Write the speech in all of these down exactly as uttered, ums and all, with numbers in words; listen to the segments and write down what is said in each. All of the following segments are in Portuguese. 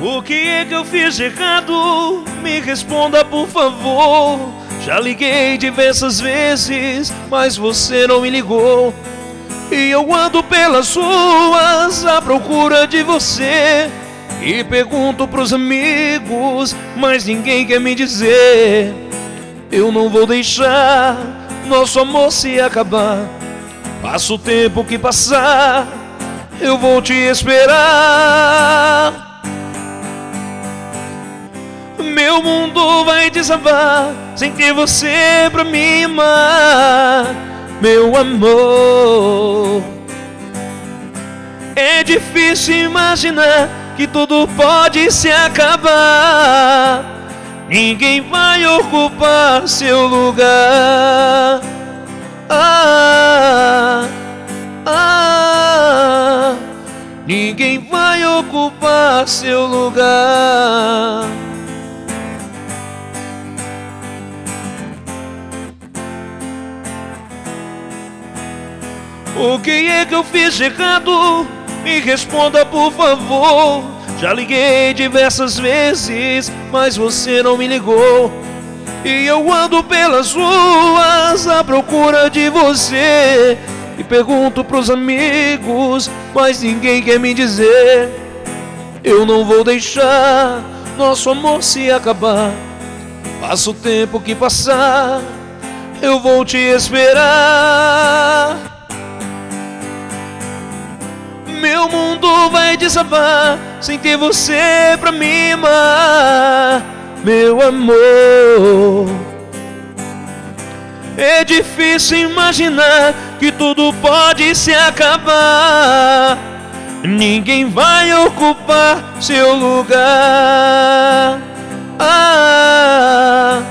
O que é que eu fiz de errado? Me responda, por favor. Já liguei diversas vezes, mas você não me ligou. E eu ando pelas ruas à procura de você, e pergunto pros amigos, mas ninguém quer me dizer. Eu não vou deixar nosso amor se acabar. Passa o tempo que passar, eu vou te esperar. Meu mundo vai desabar sem ter você pra me amar, meu amor. É difícil imaginar que tudo pode se acabar. Ninguém vai ocupar seu lugar. Ah, ah, ninguém vai ocupar seu lugar. O que é que eu fiz de errado? Me responda, por favor. Já liguei diversas vezes, mas você não me ligou. E eu ando pelas ruas à procura de você, e pergunto pros amigos, mas ninguém quer me dizer. Eu não vou deixar nosso amor se acabar. Passa o tempo que passar, eu vou te esperar. Meu mundo vai desabar sem ter você pra me amar, meu amor. É difícil imaginar que tudo pode se acabar. Ninguém vai ocupar seu lugar. Ah,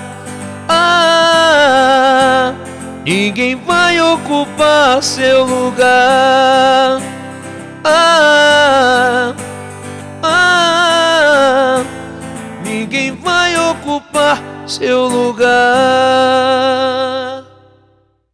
ah, ninguém vai ocupar seu lugar. Ah, ah, ninguém vai ocupar seu lugar.